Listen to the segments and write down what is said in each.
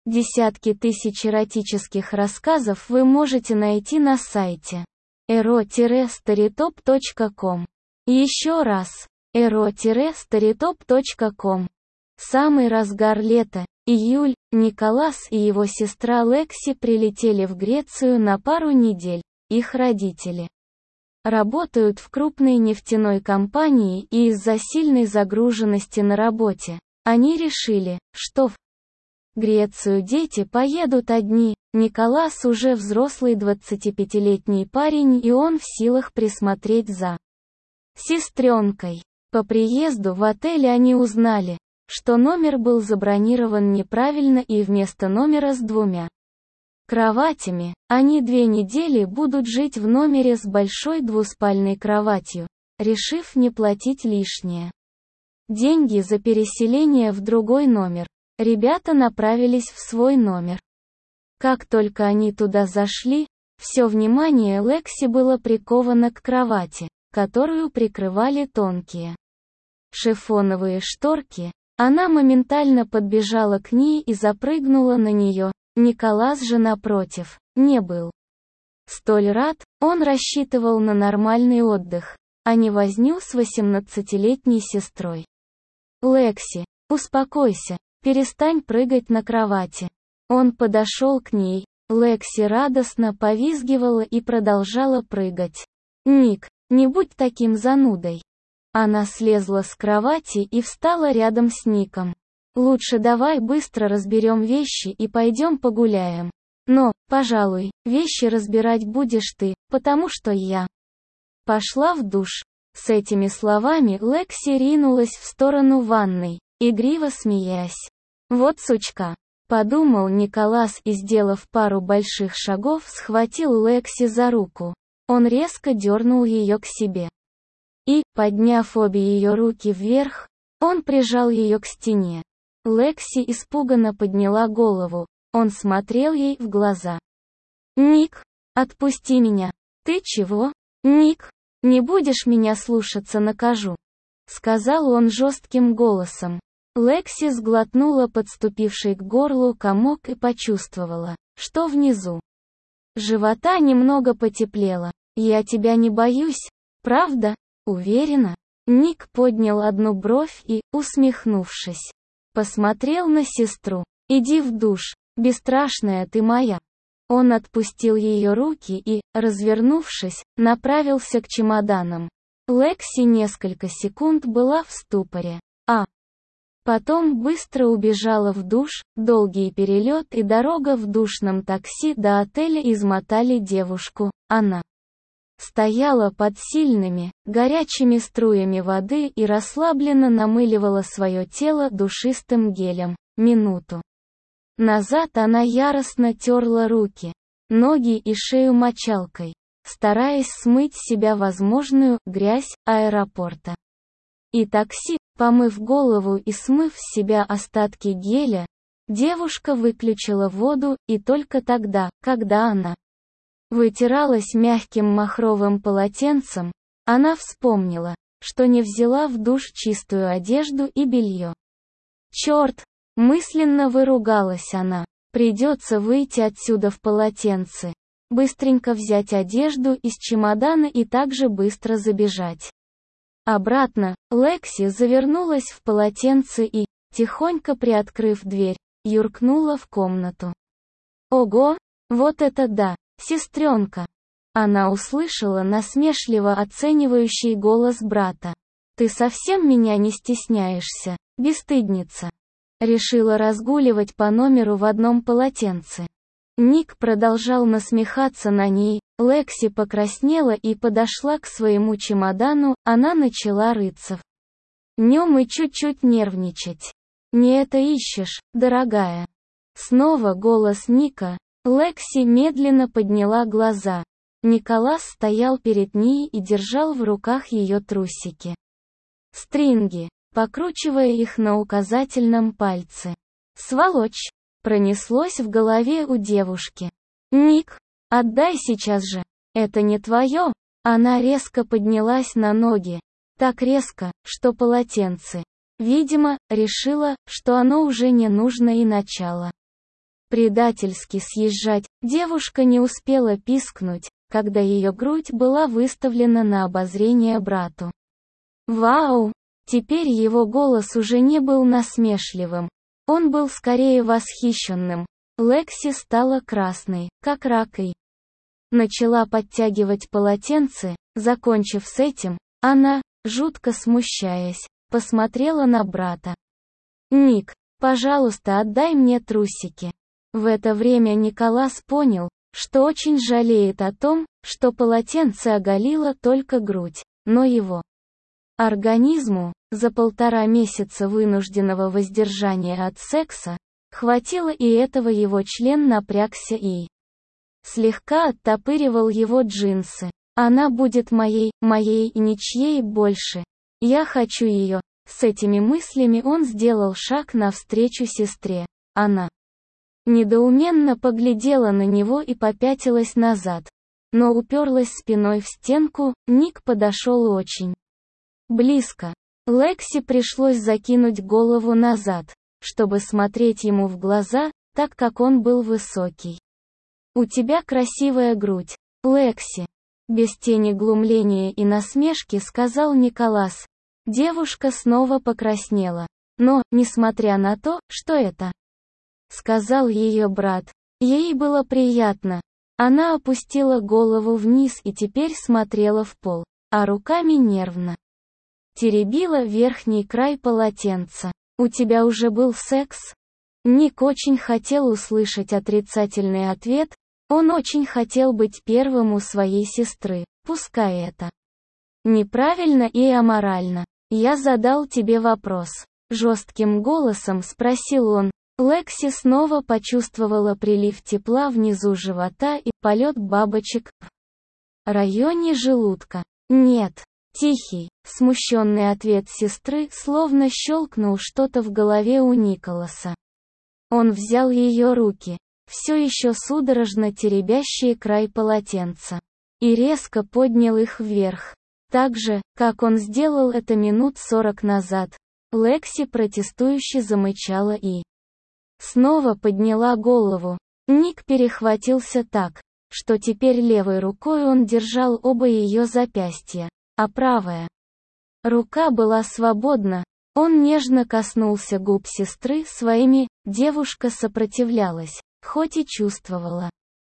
Десятки тысяч эротических рассказов вы можете найти на сайте ero-storytop.com. Еще раз, ero-storytop.com. Самый разгар лета, июль, Николас и его сестра Лекси прилетели в Грецию на пару недель. Их родители работают в крупной нефтяной компании, и из-за сильной загруженности на работе они решили, что в Грецию дети поедут одни. Николас уже взрослый 25-летний парень, и он в силах присмотреть за сестренкой. По приезду в отель они узнали, что номер был забронирован неправильно, и вместо номера с 2 кроватями, они 2 недели будут жить в номере с большой двуспальной кроватью, решив не платить лишнее деньги за переселение в другой номер. Ребята направились в свой номер. Как только они туда зашли, все внимание Лекси было приковано к кровати, которую прикрывали тонкие шифоновые шторки. Она моментально подбежала к ней и запрыгнула на нее. Николас же, напротив, не был столь рад, он рассчитывал на нормальный отдых, а не возню с 18-летней сестрой. «Лекси, успокойся, перестань прыгать на кровати». Он подошел к ней, Лекси радостно повизгивала и продолжала прыгать. «Ник, не будь таким занудой». Она слезла с кровати и встала рядом с Ником. «Лучше давай быстро разберем вещи и пойдем погуляем. Но, пожалуй, вещи разбирать будешь ты, потому что я пошла в душ». С этими словами Лекси ринулась в сторону ванной, игриво смеясь. «Вот сучка», — подумал Николас и, сделав пару больших шагов, схватил Лекси за руку. Он резко дернул ее к себе. И, подняв обе ее руки вверх, он прижал ее к стене. Лекси испуганно подняла голову, он смотрел ей в глаза. «Ник, отпусти меня». «Ты чего? Ник, не будешь меня слушаться, накажу», — сказал он жестким голосом. Лекси сглотнула подступивший к горлу комок и почувствовала, что внизу живота немного потеплело. «Я тебя не боюсь, правда? Уверена?» Ник поднял одну бровь и, усмехнувшись, посмотрел на сестру. «Иди в душ, бесстрашная ты моя». Он отпустил ее руки и, развернувшись, направился к чемоданам. Лекси несколько секунд была в ступоре, а потом быстро убежала в душ. Долгий перелет и дорога в душном такси до отеля измотали девушку. Она стояла под сильными, горячими струями воды и расслабленно намыливала свое тело душистым гелем. Минуту назад она яростно терла руки, ноги и шею мочалкой, стараясь смыть с себя возможную грязь аэропорта. И такси, помыв голову и смыв с себя остатки геля, девушка выключила воду, и только тогда, когда она вытиралась мягким махровым полотенцем, она вспомнила, что не взяла в душ чистую одежду и белье. «Черт!» — мысленно выругалась она. «Придется выйти отсюда в полотенце, быстренько взять одежду из чемодана и также быстро забежать обратно». Лекси завернулась в полотенце и, тихонько приоткрыв дверь, юркнула в комнату. «Ого! Вот это да, сестренка!» Она услышала насмешливо оценивающий голос брата. «Ты совсем меня не стесняешься, бесстыдница?» Решила разгуливать по номеру в одном полотенце. Ник продолжал насмехаться на ней. Лекси покраснела и подошла к своему чемодану, она начала рыться в нем и чуть-чуть нервничать. «Не это ищешь, дорогая?» Снова голос Ника. Лекси медленно подняла глаза. Николас стоял перед ней и держал в руках ее трусики. Стринги, покручивая их на указательном пальце. «Сволочь!» пронеслось в голове у девушки. «Ник, отдай сейчас же! Это не твое!» Она резко поднялась на ноги. Так резко, что полотенце, видимо, решила, что оно уже не нужно и начало предательски съезжать, девушка не успела пискнуть, когда ее грудь была выставлена на обозрение брату. «Вау!» Теперь его голос уже не был насмешливым. Он был скорее восхищенным. Лекси стала красной, как рак, и начала подтягивать полотенце. Закончив с этим, она, жутко смущаясь, посмотрела на брата. «Ник, пожалуйста, отдай мне трусики». В это время Николас понял, что очень жалеет о том, что полотенце оголило только грудь, но его организму, за 1,5 месяца вынужденного воздержания от секса, хватило и этого. Его член напрягся и слегка оттопыривал его джинсы. «Она будет моей и ничьей больше. Я хочу ее». С этими мыслями он сделал шаг навстречу сестре. Она недоуменно поглядела на него и попятилась назад, но уперлась спиной в стенку. Ник подошел очень близко. Лекси пришлось закинуть голову назад, чтобы смотреть ему в глаза, так как он был высокий. «У тебя красивая грудь, Лекси», — без тени глумления и насмешки сказал Николас. Девушка снова покраснела. Но, несмотря на то, что это сказал ее брат, ей было приятно. Она опустила голову вниз и теперь смотрела в пол, а руками нервно теребила верхний край полотенца. «У тебя уже был секс?» Ник очень хотел услышать отрицательный ответ. Он очень хотел быть первым у своей сестры, пускай это неправильно и аморально. «Я задал тебе вопрос», — жестким голосом спросил он. Лекси снова почувствовала прилив тепла внизу живота и полет бабочек в районе желудка. «Нет». Тихий, смущенный ответ сестры словно щелкнул что-то в голове у Николаса. Он взял ее руки, все еще судорожно теребящие край полотенца, и резко поднял их вверх. Так же, как он сделал это минут 40 назад. Лекси протестующе замычала и снова подняла голову. Ник перехватился так, что теперь левой рукой он держал оба ее запястья, а правая рука была свободна. Он нежно коснулся губ сестры своими. Девушка сопротивлялась, хоть и чувствовала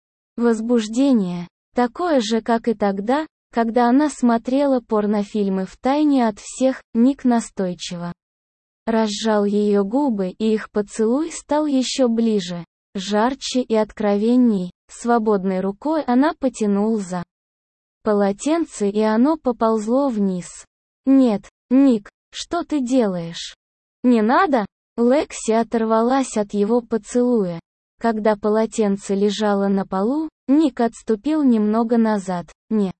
возбуждение, такое же, как и тогда, когда она смотрела порнофильмы втайне от всех. Ник настойчиво разжал ее губы, и их поцелуй стал еще ближе, жарче и откровенней. Свободной рукой она потянул за полотенце, и оно поползло вниз. «Нет, Ник, что ты делаешь? Не надо!» Лекси оторвалась от его поцелуя. Когда полотенце лежало на полу, Ник отступил немного назад, не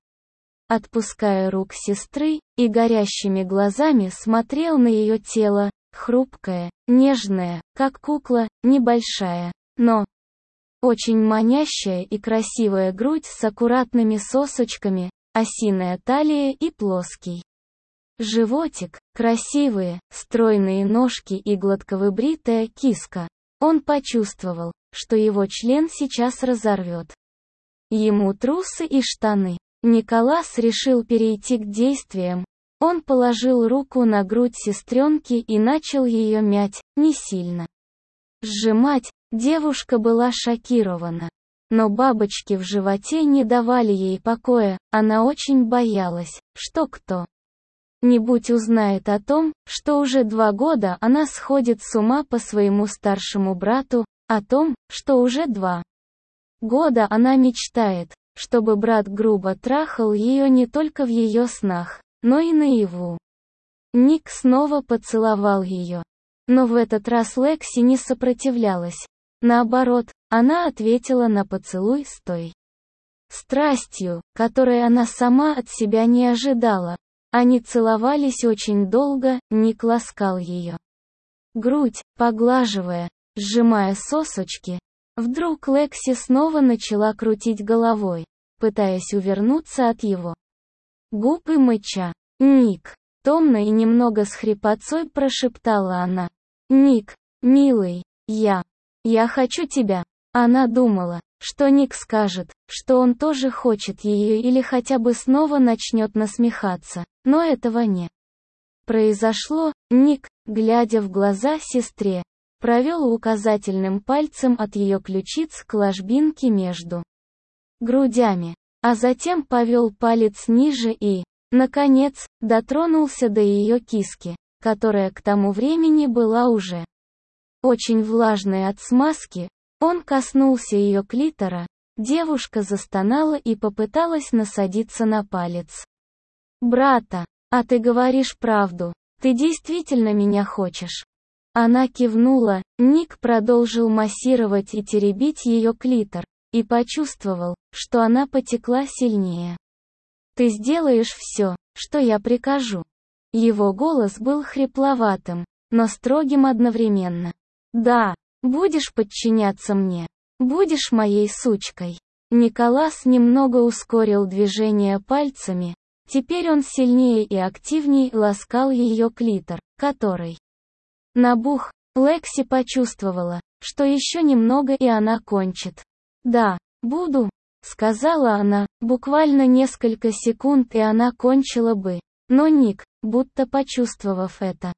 отпуская рук сестры, и горящими глазами смотрел на ее тело, хрупкое, нежное, как кукла, небольшая, но очень манящая и красивая грудь с аккуратными сосочками, осиная талия и плоский животик, красивые, стройные ножки и гладковыбритая киска. Он почувствовал, что его член сейчас разорвет ему трусы и штаны. Николас решил перейти к действиям. Он положил руку на грудь сестренки и начал ее мять, не сильно сжимать. Девушка была шокирована. Но бабочки в животе не давали ей покоя. Она очень боялась, что кто-нибудь узнает о том, что уже 2 года она сходит с ума по своему старшему брату, о том, что уже 2 года она мечтает, чтобы брат грубо трахал ее не только в ее снах, но и наяву. Ник снова поцеловал ее. Но в этот раз Лекси не сопротивлялась. Наоборот, она ответила на поцелуй с той страстью, которой она сама от себя не ожидала. Они целовались очень долго. Ник ласкал ее грудь, поглаживая, сжимая сосочки. Вдруг Лекси снова начала крутить головой, пытаясь увернуться от его губ и мыча. «Ник!» Томно и немного с хрипотцой прошептала она. «Ник, милый, я хочу тебя!» Она думала, что Ник скажет, что он тоже хочет ее или хотя бы снова начнет насмехаться, но этого не произошло. Ник, глядя в глаза сестре, провел указательным пальцем от ее ключиц к ложбинке между грудями, а затем повел палец ниже и, наконец, дотронулся до ее киски, которая к тому времени была уже очень влажной от смазки. Он коснулся ее клитора, девушка застонала и попыталась насадиться на палец. «Брата, а ты говоришь правду, ты действительно меня хочешь?» Она кивнула. Ник продолжил массировать и теребить ее клитор, и почувствовал, что она потекла сильнее. «Ты сделаешь все, что я прикажу». Его голос был хрипловатым, но строгим одновременно. «Да, будешь подчиняться мне. Будешь моей сучкой». Николас немного ускорил движение пальцами, теперь он сильнее и активнее ласкал ее клитор, который набух. Лекси почувствовала, что еще немного и она кончит. «Да, буду», — сказала она, буквально несколько секунд и она кончила бы. Но Ник, будто почувствовав это,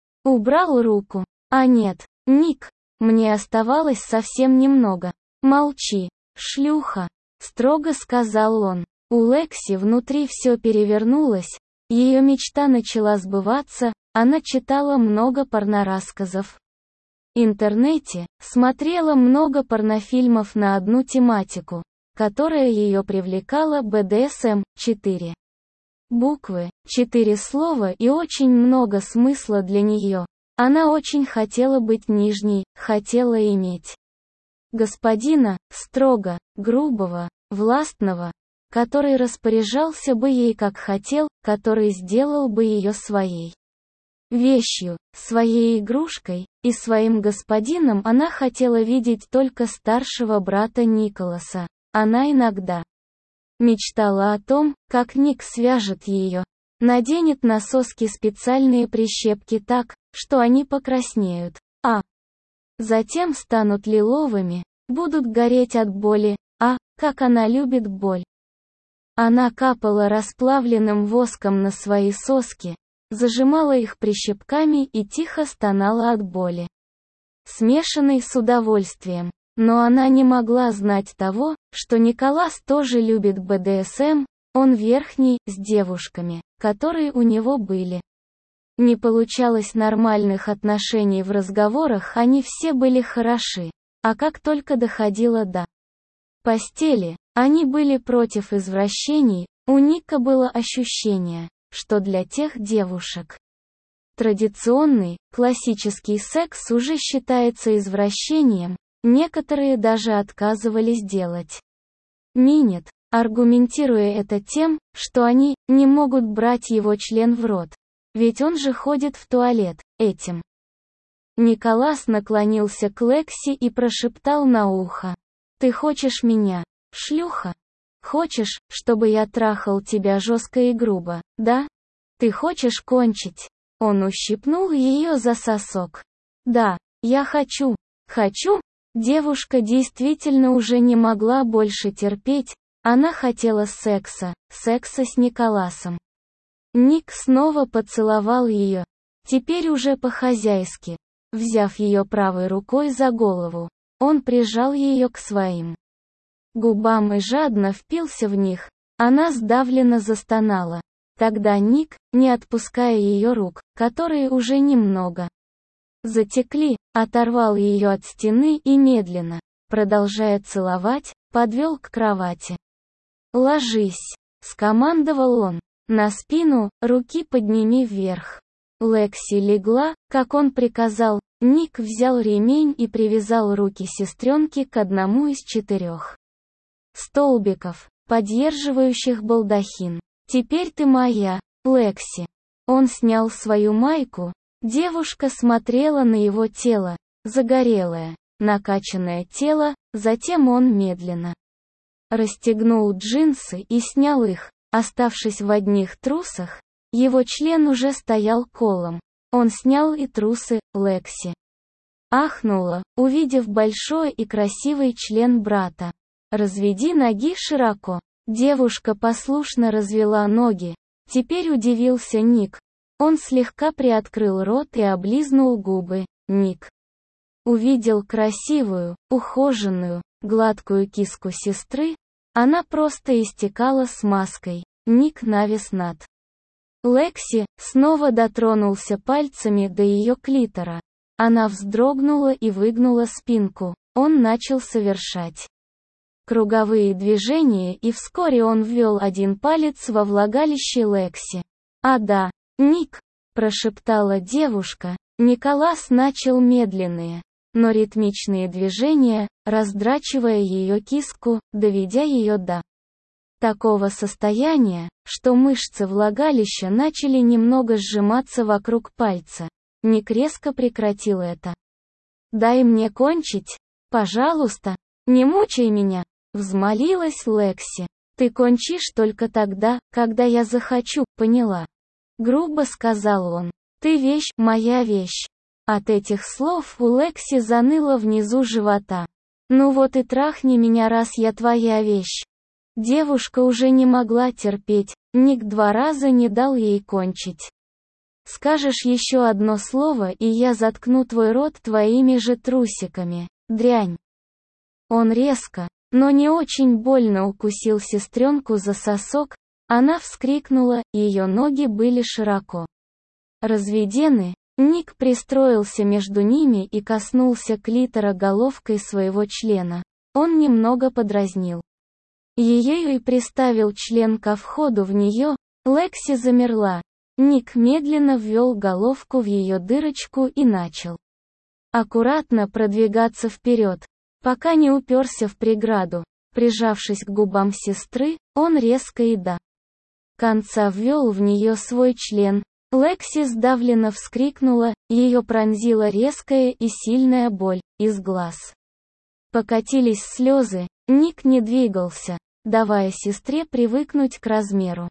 убрал руку. «А нет, Ник, мне оставалось совсем немного. Молчи, шлюха», — строго сказал он. У Лекси внутри все перевернулось, ее мечта начала сбываться, она читала много порнорассказов в интернете, смотрела много порнофильмов на одну тематику, которая ее привлекала: БДСМ, 4 буквы, 4 слова и очень много смысла для нее. Она очень хотела быть нижней, хотела иметь господина, строго, грубого, властного, который распоряжался бы ей как хотел, который сделал бы ее своей вещью, своей игрушкой, и своим господином она хотела видеть только старшего брата Николаса. Она иногда мечтала о том, как Ник свяжет ее, наденет на соски специальные прищепки так, что они покраснеют, а затем станут лиловыми, будут гореть от боли, как она любит боль. Она капала расплавленным воском на свои соски, зажимала их прищепками и тихо стонала от боли, смешанной с удовольствием. Но она не могла знать того, что Николас тоже любит БДСМ, он верхний, с девушками, которые у него были. Не получалось нормальных отношений в разговорах, они все были хороши, а как только доходило до постели, они были против извращений. У Ника было ощущение, что для тех девушек традиционный, классический секс уже считается извращением, некоторые даже отказывались делать минет, аргументируя это тем, что они не могут брать его член в рот, ведь он же ходит в туалет. Этим Николас наклонился к Лекси и прошептал на ухо: «Ты хочешь меня, шлюха? Хочешь, чтобы я трахал тебя жестко и грубо, да? Ты хочешь кончить?» Он ущипнул ее за сосок. «Да, я хочу. Хочу». Девушка действительно уже не могла больше терпеть, она хотела секса с Николасом. Ник снова поцеловал ее, теперь уже по-хозяйски. Взяв ее правой рукой за голову, он прижал ее к своим губам и жадно впился в них. Она сдавленно застонала. Тогда Ник, не отпуская ее рук, которые уже немного затекли, оторвал ее от стены и медленно, продолжая целовать, подвел к кровати. «Ложись», — скомандовал он. «На спину, руки подними вверх». Лекси легла, как он приказал. Ник взял ремень и привязал руки сестренки к одному из 4 столбиков, поддерживающих балдахин. «Теперь ты моя, Лекси». Он снял свою майку. Девушка смотрела на его тело, загорелое, накачанное тело, затем он медленно расстегнул джинсы и снял их, оставшись в одних трусах. Его член уже стоял колом. Он снял и трусы Лекси. Ахнула, увидев большой и красивый член брата. «Разведи ноги широко». Девушка послушно развела ноги. Теперь удивился Ник. Он слегка приоткрыл рот и облизнул губы. Ник увидел красивую, ухоженную, гладкую киску сестры. Она просто истекала смазкой. Ник навис над Лекси, снова дотронулся пальцами до ее клитора. Она вздрогнула и выгнула спинку. Он начал совершать круговые движения, и вскоре он ввел один палец во влагалище Лекси. «А да, Ник», — прошептала девушка. Николас начал медленные, но ритмичные движения, раздрачивая ее киску, доведя ее до такого состояния, что мышцы влагалища начали немного сжиматься вокруг пальца. Ник резко прекратил это. «Дай мне кончить, пожалуйста, не мучай меня», — взмолилась Лекси. «Ты кончишь только тогда, когда я захочу, поняла?» Грубо сказал он. «Ты вещь, моя вещь». От этих слов у Лекси заныло внизу живота. «Ну вот и трахни меня, раз я твоя вещь». Девушка уже не могла терпеть, Ник 2 раза не дал ей кончить. «Скажешь еще одно слово, и я заткну твой рот твоими же трусиками, дрянь». Он резко, но не очень больно укусил сестренку за сосок. Она вскрикнула, ее ноги были широко разведены. Ник пристроился между ними и коснулся клитора головкой своего члена. Он немного подразнил ее и приставил член ко входу в нее. Лекси замерла. Ник медленно ввел головку в ее дырочку и начал аккуратно продвигаться вперед, пока не уперся в преграду. Прижавшись к губам сестры, он резко и до конца ввел в нее свой член. Лекси сдавленно вскрикнула, ее пронзила резкая и сильная боль, из глаз покатились слезы. Ник не двигался, давая сестре привыкнуть к размеру.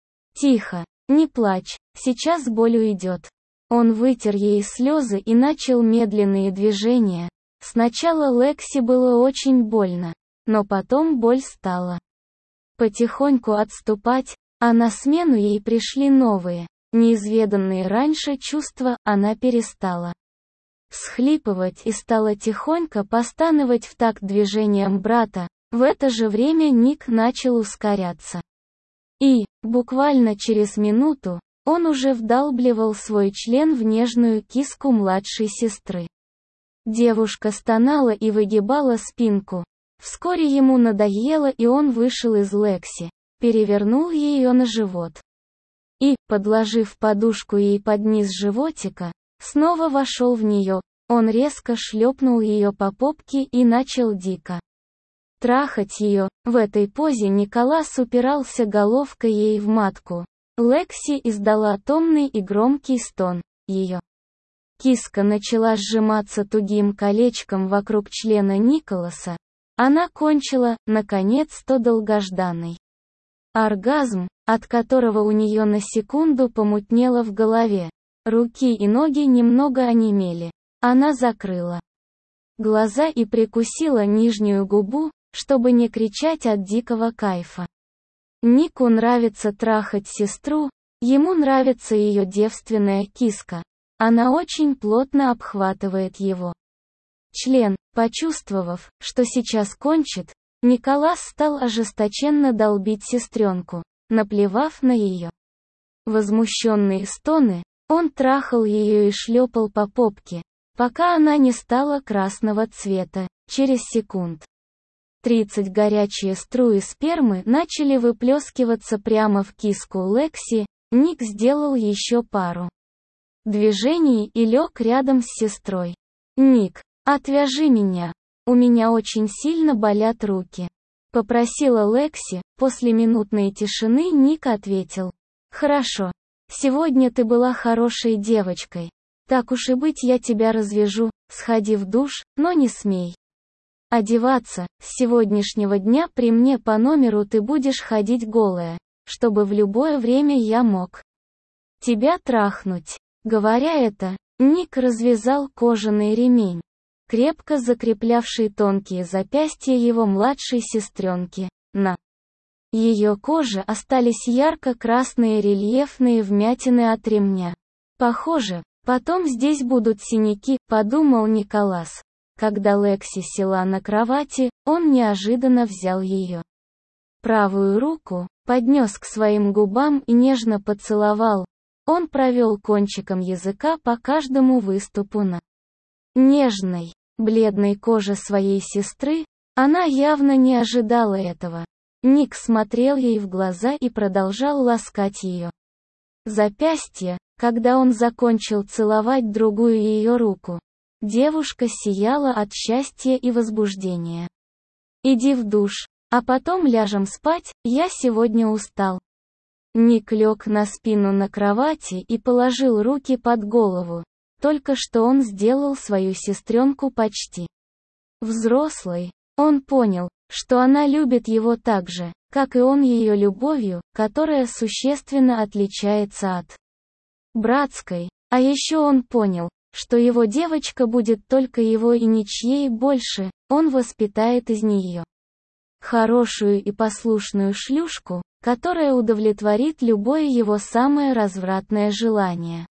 «Тихо, не плачь, сейчас боль уйдет». Он вытер ей слезы и начал медленные движения. Сначала Лекси было очень больно, но потом боль стала потихоньку отступать, а на смену ей пришли новые, неизведанные раньше чувства. Она перестала всхлипывать и стала тихонько постановать в такт движениям брата. В это же время Ник начал ускоряться. И, буквально через минуту, он уже вдалбливал свой член в нежную киску младшей сестры. Девушка стонала и выгибала спинку. Вскоре ему надоело, и он вышел из Лекси, перевернул ее на живот. И, подложив подушку ей под низ животика, снова вошел в нее. Он резко шлепнул ее по попке и начал дико трахать ее. В этой позе Николас упирался головкой ей в матку. Лекси издала томный и громкий стон. Ее киска начала сжиматься тугим колечком вокруг члена Николаса. Она кончила, наконец-то, долгожданный оргазм, от которого у нее на секунду помутнело в голове. Руки и ноги немного онемели. Она закрыла глаза и прикусила нижнюю губу, чтобы не кричать от дикого кайфа. Нику нравится трахать сестру, ему нравится ее девственная киска. Она очень плотно обхватывает его член. Почувствовав, что сейчас кончит, Николас стал ожесточенно долбить сестренку. Наплевав на ее возмущенные стоны, он трахал ее и шлепал по попке, пока она не стала красного цвета. Через секунд 30 горячие струи спермы начали выплескиваться прямо в киску Лекси. Ник сделал еще пару движений и лег рядом с сестрой. «Ник, отвяжи меня. У меня очень сильно болят руки», — попросила Лекси. После минутной тишины Ник ответил: «Хорошо. Сегодня ты была хорошей девочкой. Так уж и быть, я тебя развяжу. Сходи в душ, но не смей одеваться. С сегодняшнего дня при мне по номеру ты будешь ходить голая, чтобы в любое время я мог тебя трахнуть». Говоря это, Ник развязал кожаный ремень, крепко закреплявший тонкие запястья его младшей сестренки. На ее коже остались ярко-красные рельефные вмятины от ремня. «Похоже, потом здесь будут синяки», — подумал Николас. Когда Лекси села на кровати, он неожиданно взял ее правую руку, поднес к своим губам и нежно поцеловал. Он провел кончиком языка по каждому выступу на нежной, бледной коже своей сестры. Она явно не ожидала этого. Ник смотрел ей в глаза и продолжал ласкать ее запястье. Когда он закончил целовать другую ее руку, девушка сияла от счастья и возбуждения. «Иди в душ, а потом ляжем спать, я сегодня устал». Ник лег на спину на кровати и положил руки под голову. Только что он сделал свою сестренку почти взрослой. Он понял, что она любит его так же, как и он ее любовью, которая существенно отличается от братской. А еще он понял, что его девочка будет только его и ничьей больше, он воспитает из нее хорошую и послушную шлюшку, которая удовлетворит любое его самое развратное желание.